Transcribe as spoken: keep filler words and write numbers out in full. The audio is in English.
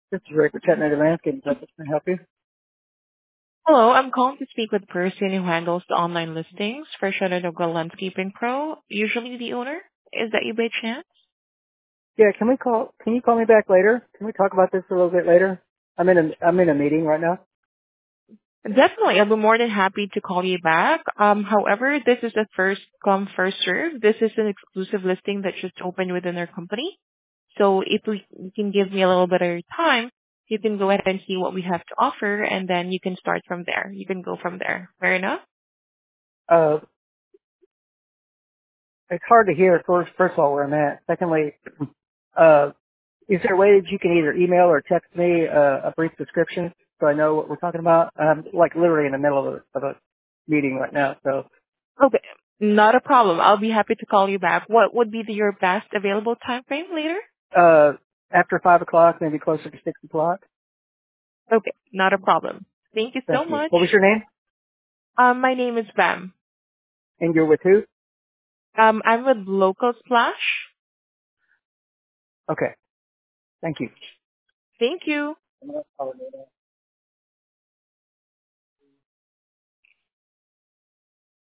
This is Rick with Chattanooga Landscape. Can I help you? Hello, I'm calling to speak with the person who handles the online listings for Chattanooga Landscaping Pro, usually the owner. Is that you by chance? Yeah, can we call? Can you call me back later? Can we talk about this a little bit later? I'm in a I'm in a meeting right now. Definitely, I'll be more than happy to call you back. Um, however, this is a first come, first serve. This is an exclusive listing that just opened within our company. So if we, you can give me a little bit of your time, you can go ahead and see what we have to offer, and then you can start from there. You can go from there. Fair enough? Uh, it's hard to hear. First, first of all, where I'm at. Secondly, uh, is there a way that you can either email or text me uh, a brief description so I know what we're talking about? I'm like literally in the middle of a, of a meeting right now. So Okay, not a problem. I'll be happy to call you back. What would be the, your best available time frame later? uh, after five o'clock, maybe closer to six o'clock. Okay, not a problem. Thank you so Thank you. much. What was your name? Um, my name is Bam. And you're with who? Um, I'm with Local Splash. Okay. Thank you. Thank you.